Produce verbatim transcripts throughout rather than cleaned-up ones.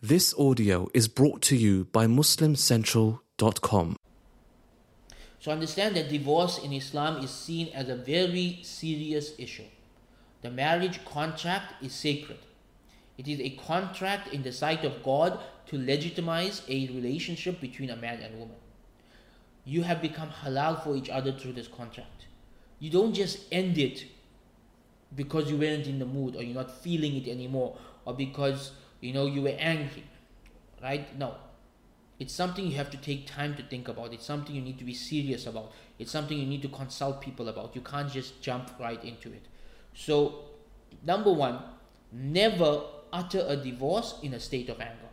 This audio is brought to you by muslim central dot com. So understand that divorce in Islam is seen as a very serious issue. The marriage contract is sacred. It is a contract in the sight of God to legitimize a relationship between a man and woman. You have become halal for each other through this contract. You don't just end it because you weren't in the mood or you're not feeling it anymore or because you know you were angry, right? No. It's something you have to take time to think about. It's something you need to be serious about. It's something you need to consult people about. You can't just jump right into it. So, number one, never utter a divorce in a state of anger.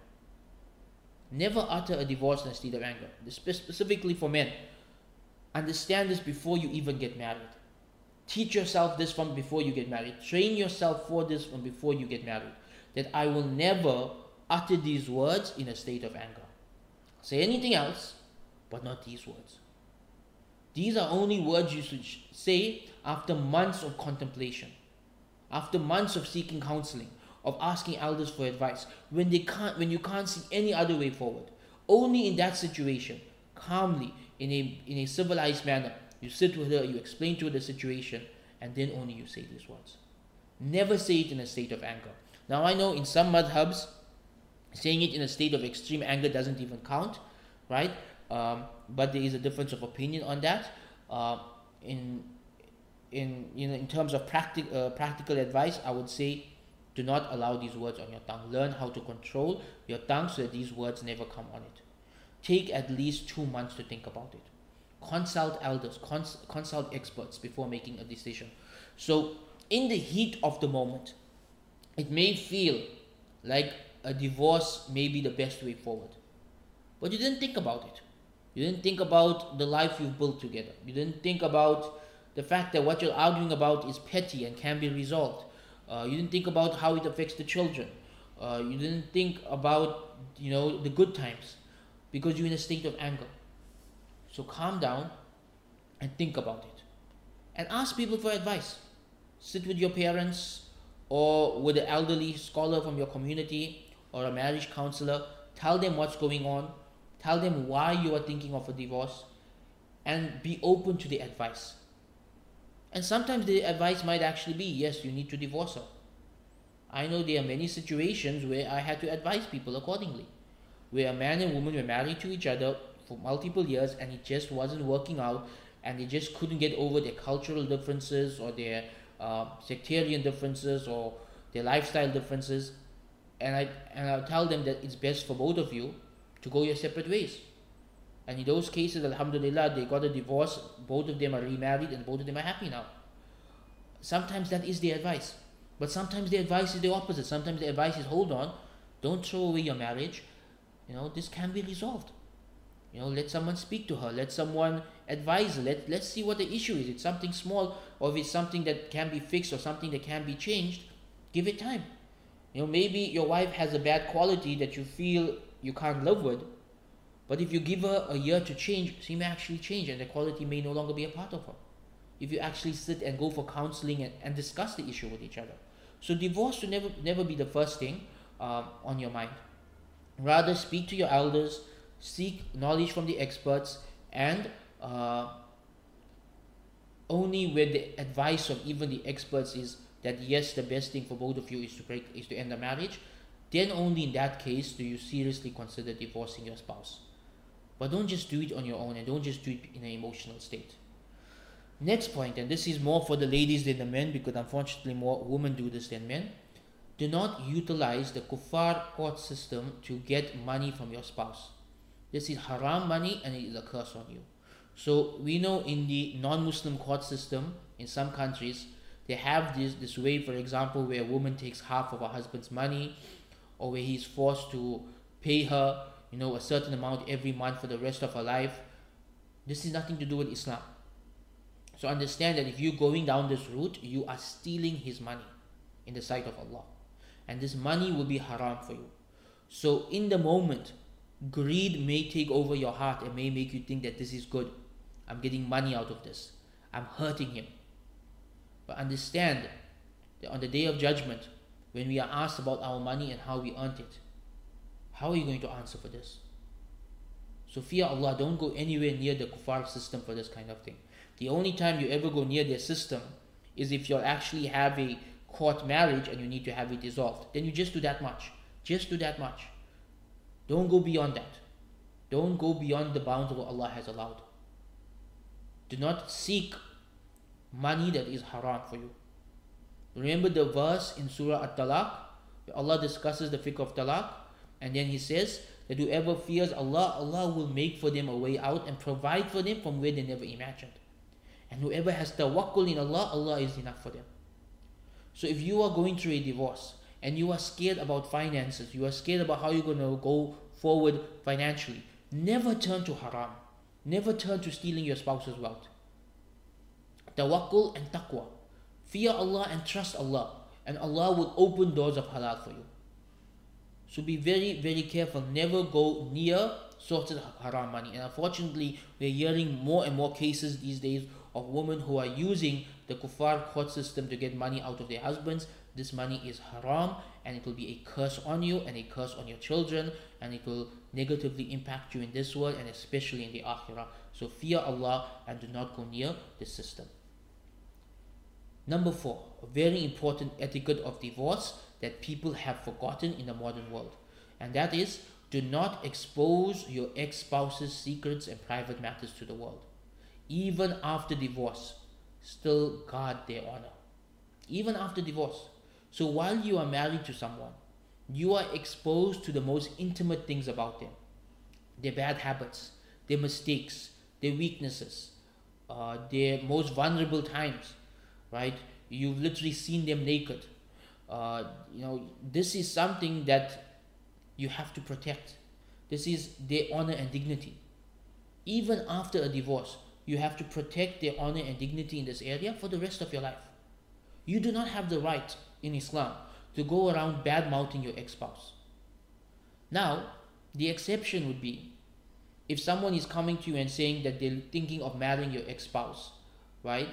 Never utter a divorce in a state of anger. Spe- specifically for men. Understand this before you even get married. Teach yourself this from before you get married. Train yourself for this from before you get married. That I will never utter these words in a state of anger. Say anything else, but not these words. These are only words you should say after months of contemplation, after months of seeking counseling, of asking elders for advice, when they can't, when you can't see any other way forward. Only in that situation, calmly, in a in a civilized manner, you sit with her, you explain to her the situation, and then only you say these words. Never say it in a state of anger. Now I know in some madhabs, saying it in a state of extreme anger doesn't even count, right? Um, but there is a difference of opinion on that. Uh, in in you know, in terms of practic- uh, practical advice, I would say, do not allow these words on your tongue. Learn how to control your tongue so that these words never come on it. Take at least two months to think about it. Consult elders, cons- consult experts before making a decision. So, in the heat of the moment, it may feel like a divorce may be the best way forward. But you didn't think about it. You didn't think about the life you've built together. You didn't think about the fact that what you're arguing about is petty and can be resolved. Uh, you didn't think about how it affects the children. Uh, you didn't think about, you know, the good times because you're in a state of anger. So calm down and think about it. And ask people for advice. Sit with your parents or with an elderly scholar from your community or a marriage counselor. Tell them what's going on. Tell them why you are thinking of a divorce. And be open to the advice. And sometimes the advice might actually be, yes, you need to divorce her. I know there are many situations where I had to advise people accordingly. Where a man and woman were married to each other for multiple years and it just wasn't working out and they just couldn't get over their cultural differences or their uh, sectarian differences or their lifestyle differences. And I and I'll tell them that it's best for both of you to go your separate ways. And in those cases, alhamdulillah, they got a divorce, both of them are remarried and both of them are happy now. Sometimes that is the advice. But sometimes the advice is the opposite. Sometimes the advice is, hold on, don't throw away your marriage. You know, this can be resolved. You know, let someone speak to her. Let someone advise her. Let, let's see what the issue is. It's something small or if it's something that can be fixed or something that can be changed, give it time. You know, maybe your wife has a bad quality that you feel you can't live with. But if you give her a year to change, she may actually change and the quality may no longer be a part of her. If you actually sit and go for counseling and, and discuss the issue with each other. So divorce should never, never be the first thing um, on your mind. Rather, speak to your elders, seek knowledge from the experts, and uh, only where the advice of even the experts is that yes, the best thing for both of you is to break, is to end the marriage, then only in that case do you seriously consider divorcing your spouse. But don't just do it on your own and don't just do it in an emotional state. Next point, and this is more for the ladies than the men because unfortunately more women do this than men. Do not utilize the kuffar court system to get money from your spouse. This is haram money and it is a curse on you. So we know in the non-Muslim court system in some countries, they have this, this way, for example, where a woman takes half of her husband's money or where he's forced to pay her, you know, a certain amount every month for the rest of her life. This is nothing to do with Islam. So understand that if you're going down this route, you are stealing his money in the sight of Allah. And this money will be haram for you. So in the moment, greed may take over your heart and may make you think that this is good. I'm getting money out of this. I'm hurting him. But understand that on the day of judgment, when we are asked about our money and how we earned it, How are you going to answer for this? So fear Allah, don't go anywhere near the kuffar system for this kind of thing. The only time you ever go near their system is if you'll actually have a court marriage and you need to have it dissolved. Then you just do that much. Just do that much. Don't go beyond that. Don't go beyond the bounds of what Allah has allowed. Do not seek money that is haram for you. Remember the verse in Surah At-Talaq, where Allah discusses the fiqh of talaq, and then He says that whoever fears Allah, Allah will make for them a way out and provide for them from where they never imagined. And whoever has tawakkul in Allah, Allah is enough for them. So if you are going through a divorce and you are scared about finances, you are scared about how you're going to go forward financially, never turn to haram. Never turn to stealing your spouse's wealth. Tawakkul and taqwa. Fear Allah and trust Allah, and Allah will open doors of halal for you. So be very, very careful. Never go near sources of haram money. And unfortunately, we're hearing more and more cases these days of women who are using the kuffar court system to get money out of their husbands. This money is haram, and it will be a curse on you and a curse on your children, and it will negatively impact you in this world and especially in the akhirah. So fear Allah and do not go near this system. Number four, a very important etiquette of divorce that people have forgotten in the modern world, and that is, do not expose your ex-spouse's secrets and private matters to the world. Even after divorce, still guard their honor. Even after divorce. So while you are married to someone, you are exposed to the most intimate things about them. Their bad habits, their mistakes, their weaknesses, uh, their most vulnerable times, right? You've literally seen them naked. Uh, you know, this is something that you have to protect. This is their honor and dignity. Even after a divorce, you have to protect their honor and dignity in this area for the rest of your life. You do not have the right in Islam to go around bad-mouthing your ex-spouse. Now, the exception would be if someone is coming to you and saying that they're thinking of marrying your ex-spouse, right?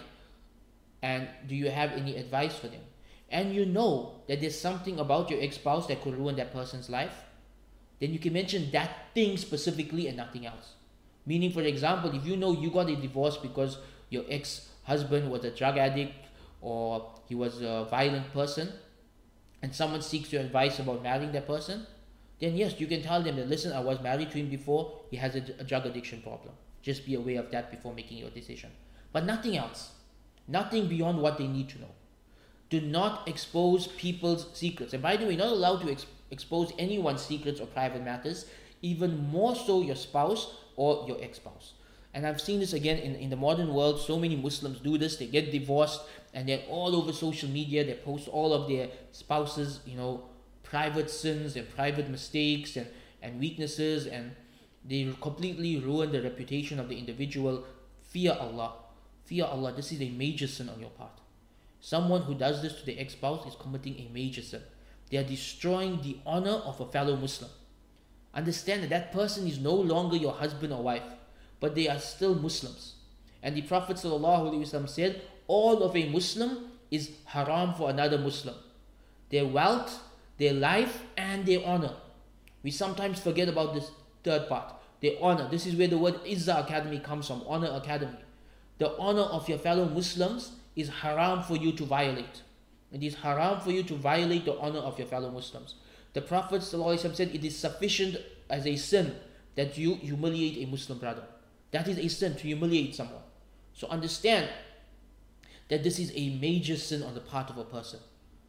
And do you have any advice for them? And you know that there's something about your ex-spouse that could ruin that person's life, then you can mention that thing specifically and nothing else. Meaning, for example, if you know you got a divorce because your ex-husband was a drug addict or he was a violent person, and someone seeks your advice about marrying that person, then yes, you can tell them that, listen, I was married to him before, he has a, a drug addiction problem. Just be aware of that before making your decision. But nothing else. Nothing beyond what they need to know. Do not expose people's secrets. And by the way, you're not allowed to ex- expose anyone's secrets or private matters, even more so your spouse or your ex-spouse. And I've seen this again in, in the modern world. So many Muslims do this. They get divorced and they're all over social media. They post all of their spouses, you know, private sins and private mistakes and, and weaknesses, and they completely ruin the reputation of the individual. Fear Allah. Fear Allah. This is a major sin on your part. Someone who does this to their ex-spouse is committing a major sin. They are destroying the honor of a fellow Muslim. Understand that that person is no longer your husband or wife, but they are still Muslims. And the Prophet ﷺ said, all of a Muslim is haram for another Muslim. Their wealth, their life, and their honor. We sometimes forget about this third part. Their honor. This is where the word Izzah Academy comes from, Honor Academy. The honor of your fellow Muslims is haram for you to violate. It is haram for you to violate the honor of your fellow Muslims. The Prophet ﷺ said it is sufficient as a sin that you humiliate a Muslim brother. That is a sin, to humiliate someone. So understand that this is a major sin on the part of a person.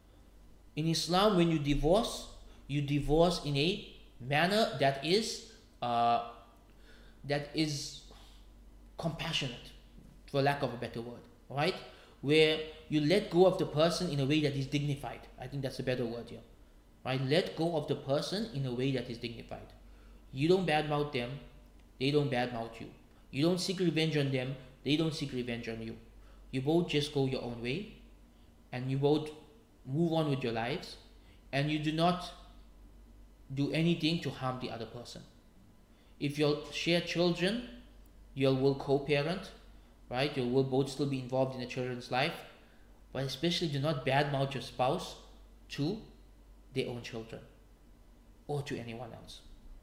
In Islam, when you divorce, you divorce in a manner that is uh, that is compassionate, for lack of a better word, right? Where you let go of the person in a way that is dignified. I think that's a better word here, right? Let go of the person in a way that is dignified. You don't badmouth them, they don't badmouth you. You don't seek revenge on them, they don't seek revenge on you. You both just go your own way, and you both move on with your lives, and you do not do anything to harm the other person. If you'll share children, you will co-parent, right? You will both still be involved in the children's life, but especially do not badmouth your spouse to their own children. or to anyone else.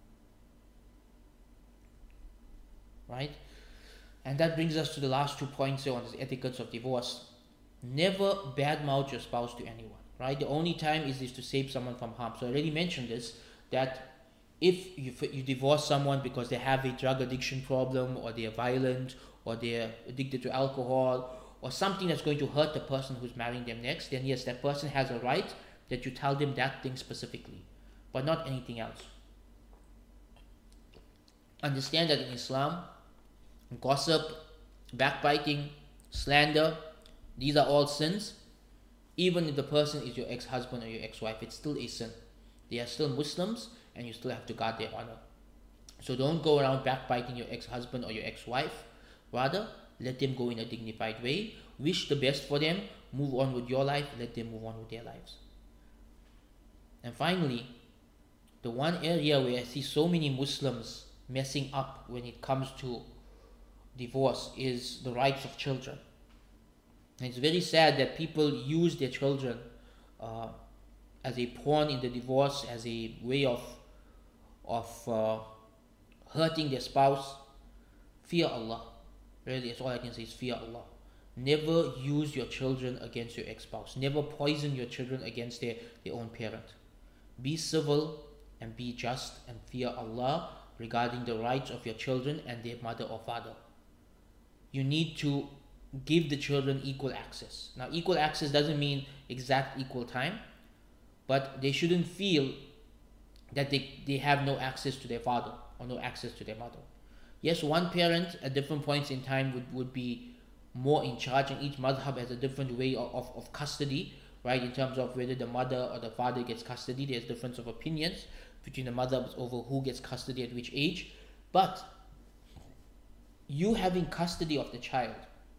Right? And that brings us to the last two points here on this etiquette of divorce. Never badmouth your spouse to anyone. Right? The only time is this to save someone from harm. So I already mentioned this, that if you, you divorce someone because they have a drug addiction problem, or they are violent, or they are addicted to alcohol, or something that's going to hurt the person who's marrying them next, then yes, that person has a right that you tell them that thing specifically, but not anything else. Understand that in Islam, gossip, backbiting, slander, these are all sins. Even if the person is your ex-husband or your ex-wife, it's still a sin. They are still Muslims, and you still have to guard their honor. So don't go around backbiting your ex-husband or your ex-wife. Rather, let them go in a dignified way. Wish the best for them. Move on with your life. Let them move on with their lives. And finally, the one area where I see so many Muslims messing up when it comes to divorce is the rights of children. And it's very sad that people use their children uh, as a pawn in the divorce, as a way of of uh, hurting their spouse. Fear Allah. Really, that's all I can say is fear Allah. Never use your children against your ex-spouse. Never poison your children against their, their own parent. Be civil and be just, and fear Allah regarding the rights of your children and their mother or father. You need to give the children equal access. Now, equal access doesn't mean exact equal time, but they shouldn't feel that they, they have no access to their father or no access to their mother. Yes, one parent at different points in time would, would be more in charge, and each madhab has a different way of, of, of custody, right? In terms of whether the mother or the father gets custody, there's difference of opinions between the madhabs over who gets custody at which age. But you having custody of the child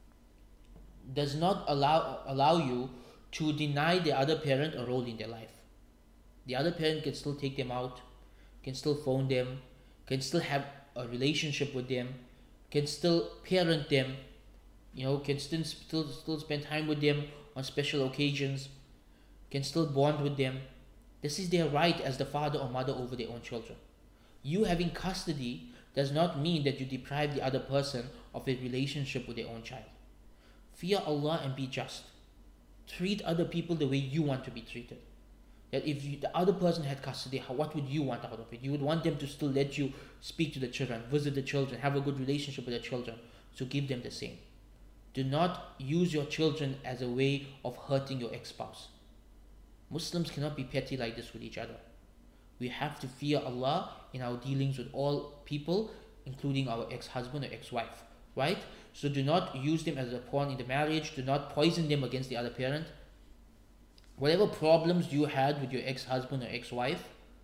does not allow allow you to deny the other parent a role in their life. The other parent can still take them out, can still phone them, can still have a relationship with them, can still parent them, you know, can still still still spend time with them on special occasions, can still bond with them. This is their right as the father or mother over their own children. You having custody does not mean that you deprive the other person of a relationship with their own child. Fear Allah and be just. Treat other people the way you want to be treated. That if you, the other person had custody, how, what would you want out of it? You would want them to still let you speak to the children, visit the children, have a good relationship with the children. So give them the same. Do not use your children as a way of hurting your ex-spouse. Muslims cannot be petty like this with each other. We have to fear Allah in our dealings with all people, including our ex-husband or ex-wife, right? So do not use them as a pawn in the marriage. Do not poison them against the other parent. Whatever problems you had with your ex-husband or ex-wife,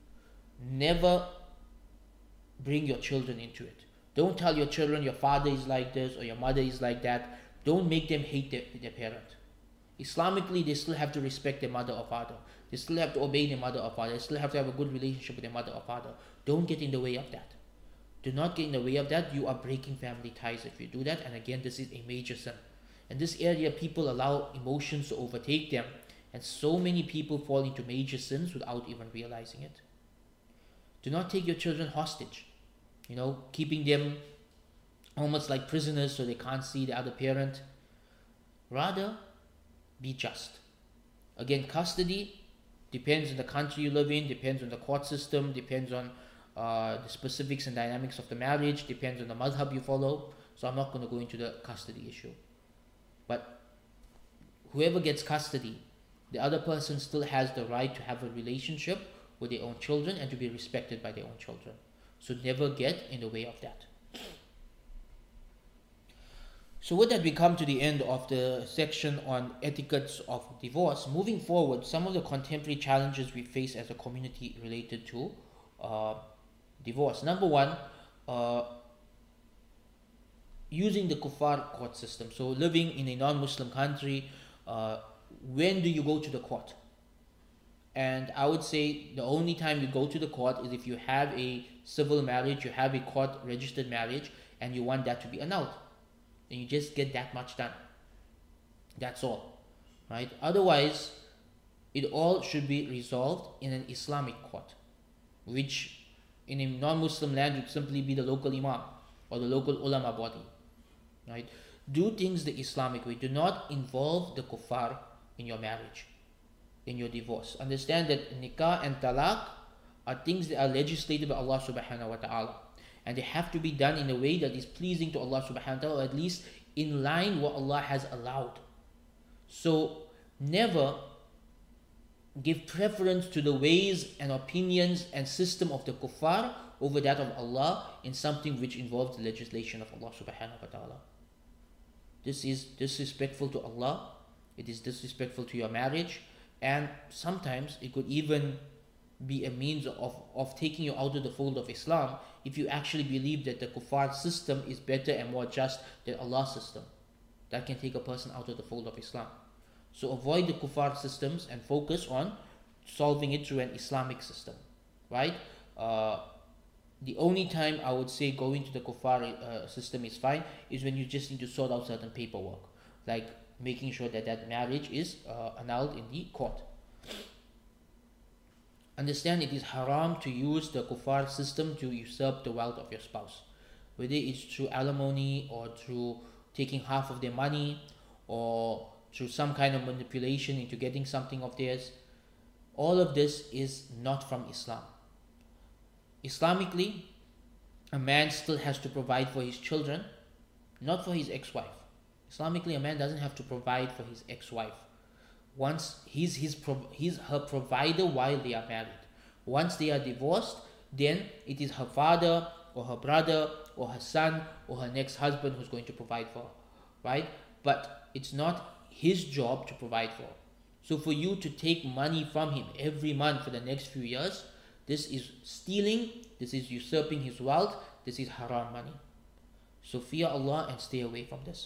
never bring your children into it. Don't tell your children your father is like this or your mother is like that. Don't make them hate their, their parent. Islamically, they still have to respect their mother or father. They still have to obey their mother or father. They still have to have a good relationship with their mother or father. Don't get in the way of that. Do not get in the way of that. You are breaking family ties if you do that. And again, this is a major sin. In this area, people allow emotions to overtake them. And so many people fall into major sins without even realizing it. Do not take your children hostage. You know, keeping them almost like prisoners so they can't see the other parent. Rather, be just. Again, custody depends on the country you live in, depends on the court system, depends on uh, the specifics and dynamics of the marriage, depends on the madhab you follow. So I'm not going to go into the custody issue. But whoever gets custody, the other person still has the right to have a relationship with their own children and to be respected by their own children. So never get in the way of that. So with that, we come to the end of the section on etiquettes of divorce. Moving forward, some of the contemporary challenges we face as a community related to uh, divorce. Number one, uh, using the kuffar court system. So living in a non-Muslim country, uh, when do you go to the court? And I would say the only time you go to the court is if you have a civil marriage, you have a court registered marriage, and you want that to be annulled. And you just get that much done. That's all, right? Otherwise, it all should be resolved in an Islamic court. which in a non-Muslim land would simply be the local imam or the local ulama body, right? Do things the Islamic way. Do not involve the kuffar in your marriage, in your divorce. Understand that nikah and talaq are things that are legislated by Allah subhanahu wa ta'ala, and they have to be done in a way that is pleasing to Allah subhanahu wa ta'ala, or at least in line what Allah has allowed. So never give preference to the ways and opinions and system of the kuffar over that of Allah in something which involves the legislation of Allah subhanahu wa ta'ala. This is disrespectful to Allah, it is disrespectful to your marriage, and sometimes it could even be a means of, of taking you out of the fold of Islam if you actually believe that the kuffar system is better and more just than Allah's system. That can take a person out of the fold of Islam. So avoid the kuffar systems and focus on solving it through an Islamic system, right? Uh, the only time I would say going to the kuffar uh, system is fine is when you just need to sort out certain paperwork, like making sure that that marriage is uh, annulled in the court. Understand it is haram to use the kuffar system to usurp the wealth of your spouse, whether it's through alimony or through taking half of their money or through some kind of manipulation into getting something of theirs. All of this is not from Islam. Islamically, a man still has to provide for his children, not for his ex-wife. Islamically, a man doesn't have to provide for his ex-wife. Once he's his he's her provider while they are married. Once they are divorced, then it is her father or her brother or her son or her next husband who's going to provide for her, right? But it's not his job to provide for her. So for you to take money from him every month for the next few years, this is stealing, this is usurping his wealth, this is haram money. So fear Allah and stay away from this.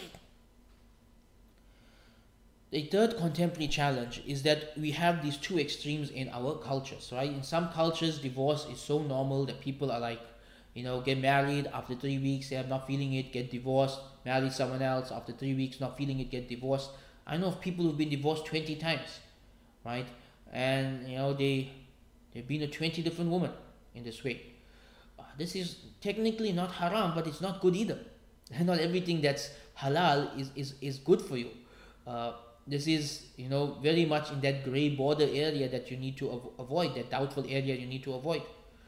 The third contemporary challenge is that we have these two extremes in our cultures, right? In some cultures, divorce is so normal that people are like, you know, get married, after three weeks, they're not feeling it, get divorced, marry someone else, after three weeks, not feeling it, get divorced. I know of people who've been divorced twenty times, right? And, you know, they, they've been a twenty different women in this way. Uh, this is technically not haram, but it's not good either. Not everything that's halal is, is, is good for you. Uh, This is, you know, very much in that gray border area that you need to av- avoid, that doubtful area you need to avoid.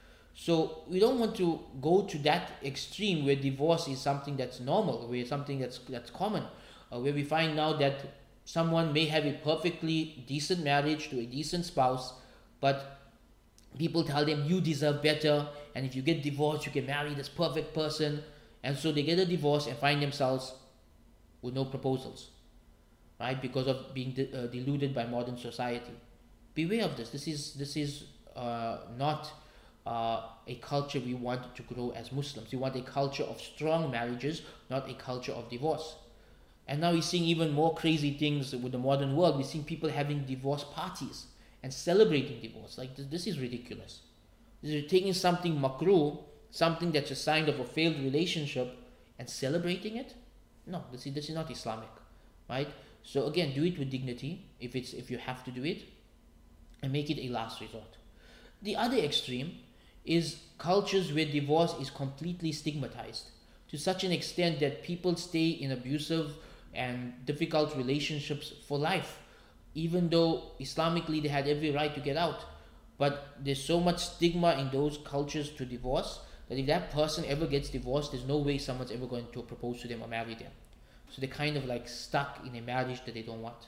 So we don't want to go to that extreme where divorce is something that's normal, where something that's that's common, uh, where we find now that someone may have a perfectly decent marriage to a decent spouse, but people tell them you deserve better, and if you get divorced, you can marry this perfect person, and so they get a divorce and find themselves with no proposals. Right, because of being de- uh, deluded by modern society. Beware of this. This is this is uh, not uh, a culture we want to grow as Muslims. We want a culture of strong marriages, not a culture of divorce. And now we're seeing even more crazy things with the modern world. We're seeing people having divorce parties and celebrating divorce. Like this, this is ridiculous. This is taking something makruh, something that's a sign of a failed relationship, and celebrating it. No, this is this is not Islamic, right? So again, do it with dignity if it's if you have to do it, and make it a last resort. The other extreme is cultures where divorce is completely stigmatized to such an extent that people stay in abusive and difficult relationships for life, even though Islamically they had every right to get out. But there's so much stigma in those cultures to divorce that if that person ever gets divorced, there's no way someone's ever going to propose to them or marry them. So they're kind of like stuck in a marriage that they don't want.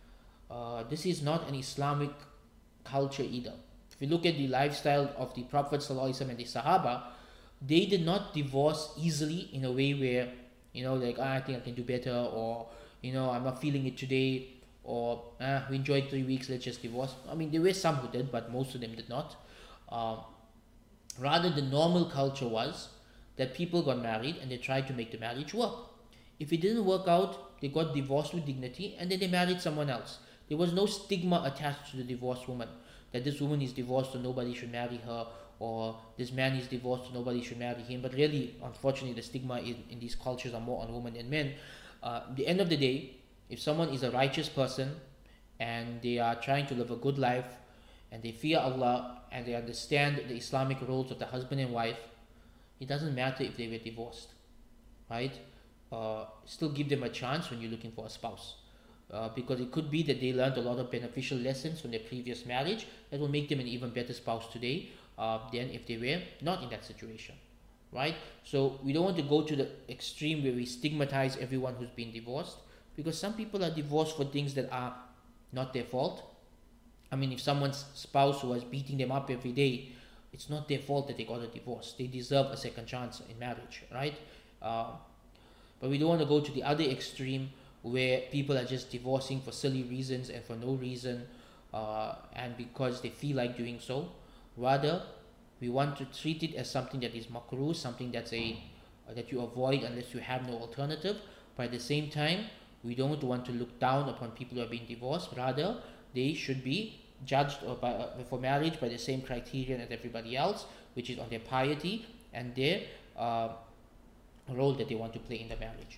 Uh, this is not an Islamic culture either. If you look at the lifestyle of the Prophet ﷺ and the Sahaba, they did not divorce easily in a way where, you know, like, ah, I think I can do better, or, you know, I'm not feeling it today, or ah, we enjoyed three weeks, let's just divorce. I mean, there were some who did, but most of them did not. Um, rather, the normal culture was that people got married and they tried to make the marriage work. If it didn't work out, they got divorced with dignity and then they married someone else. There was no stigma attached to the divorced woman, that this woman is divorced so nobody should marry her, or this man is divorced so nobody should marry him. But really, unfortunately, the stigma in, in these cultures are more on women than men. Uh, at the end of the day, if someone is a righteous person and they are trying to live a good life and they fear Allah and they understand the Islamic roles of the husband and wife, it doesn't matter if they were divorced, right? Uh, still give them a chance when you're looking for a spouse. Uh, because it could be that they learned a lot of beneficial lessons from their previous marriage that will make them an even better spouse today uh, than if they were not in that situation, right? So we don't want to go to the extreme where we stigmatize everyone who's been divorced, because some people are divorced for things that are not their fault. I mean, if someone's spouse was beating them up every day, it's not their fault that they got a divorce. They deserve a second chance in marriage, right? Uh, but we don't want to go to the other extreme where people are just divorcing for silly reasons and for no reason, uh, and because they feel like doing so. Rather, we want to treat it as something that is makruh, something that's a uh, that you avoid unless you have no alternative. But at the same time, we don't want to look down upon people who are being divorced. Rather, they should be judged or by, uh, for marriage by the same criterion as everybody else, which is on their piety and their uh, role that they want to play in the marriage.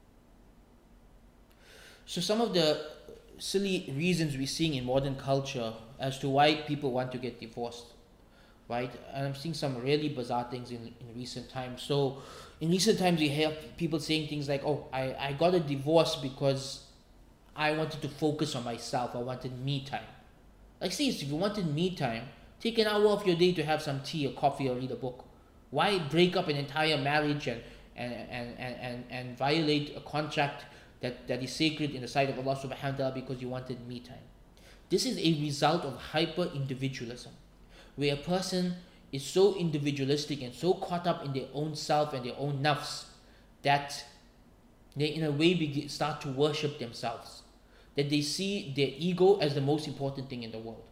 So some of the silly reasons we're seeing in modern culture as to why people want to get divorced, right? And I'm seeing some really bizarre things in, in recent times. So in recent times, we hear people saying things like, oh, I, I got a divorce because I wanted to focus on myself. I wanted me time. Like, see, if you wanted me time, take an hour of your day to have some tea or coffee or read a book. Why break up an entire marriage and, and, and, and, and, and violate a contract that, that is sacred in the sight of Allah subhanahu wa ta'ala because you wanted me time? This is a result of hyper-individualism, where a person is so individualistic and so caught up in their own self and their own nafs that they in a way begin, start to worship themselves, that they see their ego as the most important thing in the world.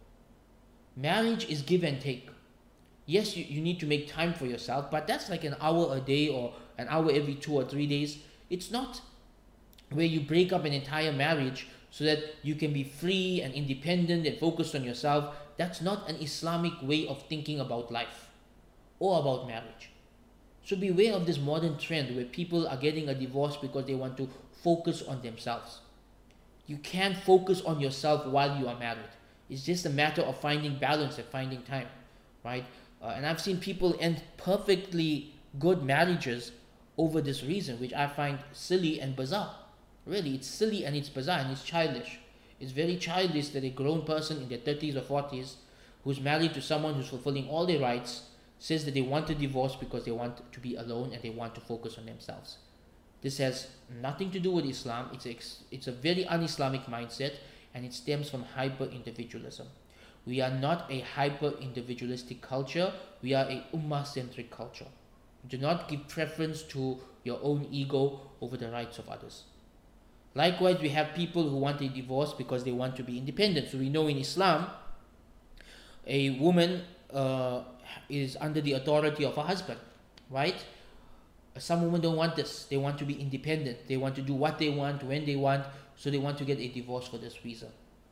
Marriage is give and take. Yes, you, you need to make time for yourself, but that's like an hour a day or an hour every two or three days. It's not where you break up an entire marriage so that you can be free and independent and focused on yourself. That's not an Islamic way of thinking about life or about marriage. So beware of this modern trend where people are getting a divorce because they want to focus on themselves. You can't focus on yourself while you are married. It's just a matter of finding balance and finding time, right? Uh, and I've seen people end perfectly good marriages over this reason, which I find silly and bizarre. Really, it's silly and it's bizarre and it's childish. It's very childish that a grown person in their thirties or forties who's married to someone who's fulfilling all their rights says that they want a divorce because they want to be alone and they want to focus on themselves. This has nothing to do with Islam. It's a, it's a very un-Islamic mindset, and it stems from hyper-individualism. We are not a hyper-individualistic culture. We are a ummah-centric culture. Do not give preference to your own ego over the rights of others. Likewise, we have people who want a divorce because they want to be independent. So we know in Islam, a woman uh, is under the authority of her husband, right? Some women don't want this. They want to be independent. They want to do what they want, when they want, so they want to get a divorce for this reason.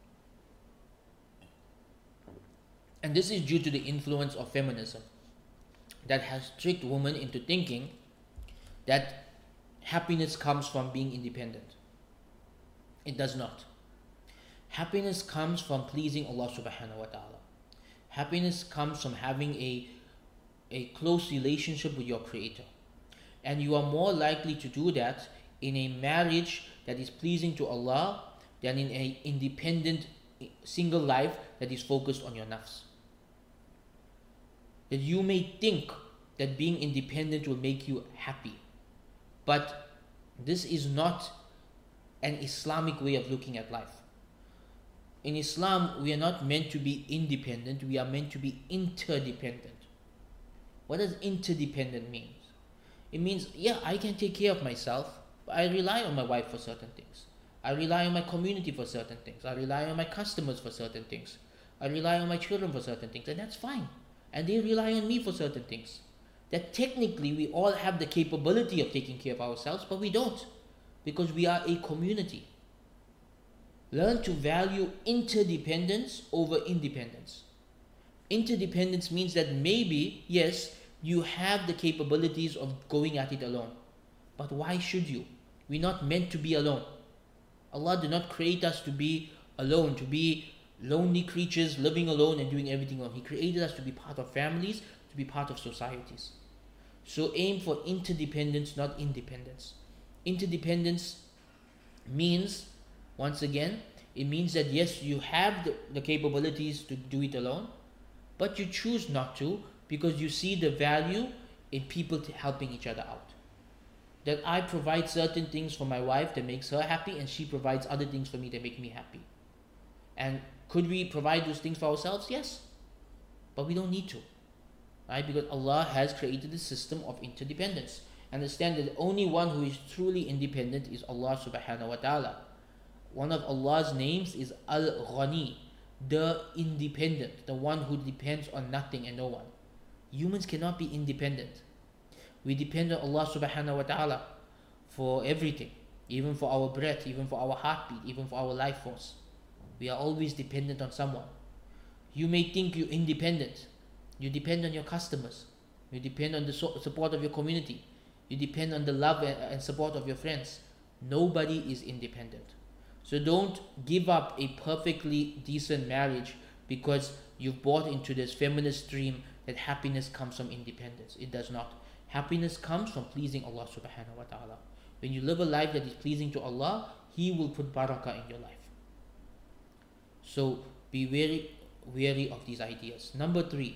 And this is due to the influence of feminism that has tricked women into thinking that happiness comes from being independent. It does not. Happiness comes from pleasing Allah subhanahu wa ta'ala. Happiness comes from having a, a close relationship with your Creator. And you are more likely to do that in a marriage that is pleasing to Allah than in an independent single life that is focused on your nafs. That you may think that being independent will make you happy, but this is not an Islamic way of looking at life. In Islam, we are not meant to be independent, we are meant to be interdependent. What does interdependent mean? It means, yeah, I can take care of myself, but I rely on my wife for certain things. I rely on my community for certain things. I rely on my customers for certain things. I rely on my children for certain things, and that's fine. And they rely on me for certain things. That technically we all have the capability of taking care of ourselves, but we don't, because we are a community. Learn to value interdependence over independence. Interdependence means that maybe, yes, you have the capabilities of going at it alone. But why should you? We're not meant to be alone. Allah did not create us to be alone, to be lonely creatures living alone and doing everything alone. He created us to be part of families, to be part of societies. So aim for interdependence, not independence. Interdependence means, once again, it means that yes, you have the, the capabilities to do it alone, but you choose not to because you see the value in people t- helping each other out. That I provide certain things for my wife that makes her happy, and she provides other things for me that make me happy. And could we provide those things for ourselves? Yes. But we don't need to. Right? Because Allah has created a system of interdependence. Understand that the only one who is truly independent is Allah subhanahu wa ta'ala. One of Allah's names is Al-Ghani, the independent, the one who depends on nothing and no one. Humans cannot be independent. We depend on Allah subhanahu wa ta'ala for everything, even for our breath, even for our heartbeat, even for our life force. We are always dependent on someone. You may think you're independent. You depend on your customers. You depend on the so- support of your community. You depend on the love and, and support of your friends. Nobody is independent. So don't give up a perfectly decent marriage because you've bought into this feminist dream that happiness comes from independence. It does not. Happiness comes from pleasing Allah subhanahu wa ta'ala. When you live a life that is pleasing to Allah, He will put barakah in your life. So be very wary of these ideas. Number three,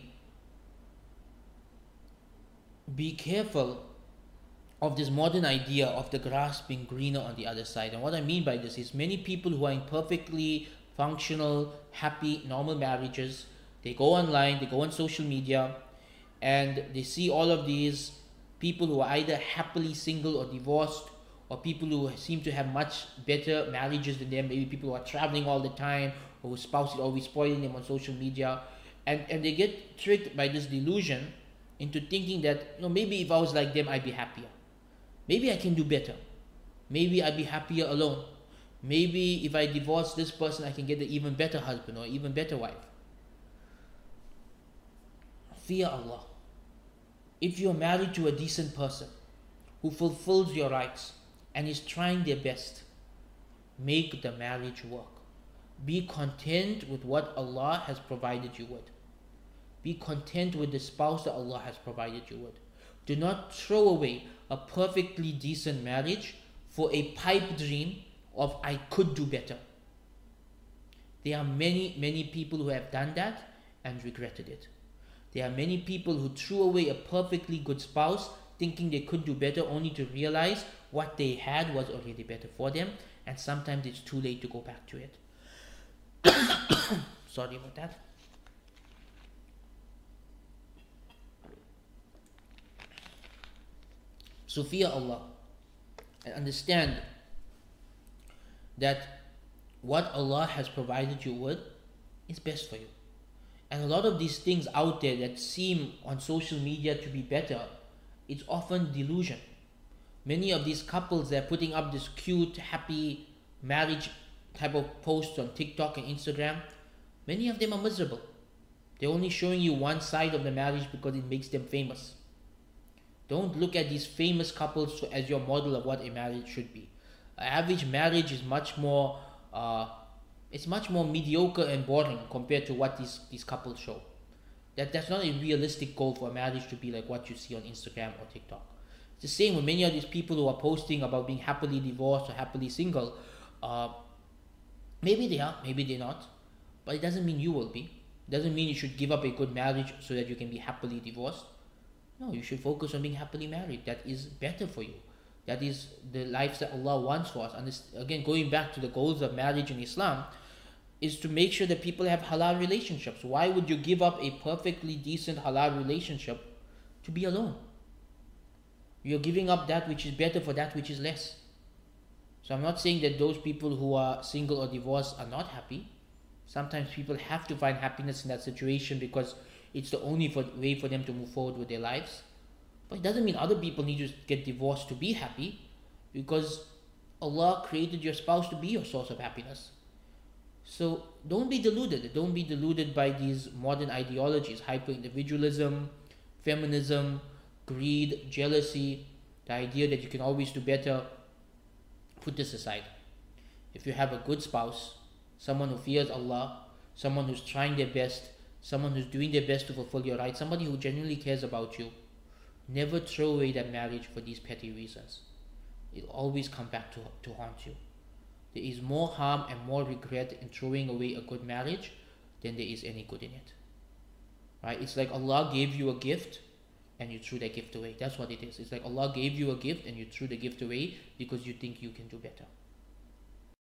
be careful of this modern idea of the grass being greener on the other side. And what I mean by this is many people who are in perfectly functional, happy, normal marriages, they go online, they go on social media, and they see all of these people who are either happily single or divorced, or people who seem to have much better marriages than them, maybe people who are traveling all the time, or whose spouse is always spoiling them on social media, and, and they get tricked by this delusion into thinking that, you know, maybe if I was like them, I'd be happier. Maybe I can do better. Maybe I'd be happier alone. Maybe if I divorce this person, I can get an even better husband or even better wife. Fear Allah. If you're married to a decent person who fulfills your rights and is trying their best, make the marriage work. Be content with what Allah has provided you with. Be content with the spouse that Allah has provided you with. Do not throw away a perfectly decent marriage for a pipe dream of I could do better. There are many, many people who have done that and regretted it. There are many people who threw away a perfectly good spouse thinking they could do better, only to realize what they had was already better for them, and sometimes it's too late to go back to it. Sorry about that. So fear Allah and understand that what Allah has provided you with is best for you. And a lot of these things out there that seem on social media to be better, it's often delusion. Many of these couples that are putting up this cute, happy marriage type of posts on TikTok and Instagram, many of them are miserable. They're only showing you one side of the marriage because it makes them famous. Don't look at these famous couples as your model of what a marriage should be. An average marriage is much more, uh, it's much more mediocre and boring compared to what these, these couples show. That that's not a realistic goal for a marriage to be like what you see on Instagram or TikTok. It's the same with many of these people who are posting about being happily divorced or happily single. Uh, maybe they are, maybe they're not, but it doesn't mean you will be. It doesn't mean you should give up a good marriage so that you can be happily divorced. No, you should focus on being happily married. That is better for you. That is the life that Allah wants for us. And this, again, going back to the goals of marriage in Islam, is to make sure that people have halal relationships. Why would you give up a perfectly decent halal relationship to be alone? You're giving up that which is better for that which is less. So I'm not saying that those people who are single or divorced are not happy. Sometimes people have to find happiness in that situation because it's the only for, way for them to move forward with their lives. But it doesn't mean other people need to get divorced to be happy, because Allah created your spouse to be your source of happiness. So don't be deluded. Don't be deluded by these modern ideologies, hyper-individualism, feminism, greed, jealousy, the idea that you can always do better. Put this aside. If you have a good spouse, someone who fears Allah, someone who's trying their best, someone who's doing their best to fulfill your rights, somebody who genuinely cares about you, never throw away that marriage for these petty reasons. It'll always come back to, to haunt you. There is more harm and more regret in throwing away a good marriage than there is any good in it. Right? It's like Allah gave you a gift and you threw that gift away. That's what it is. It's like Allah gave you a gift and you threw the gift away because you think you can do better.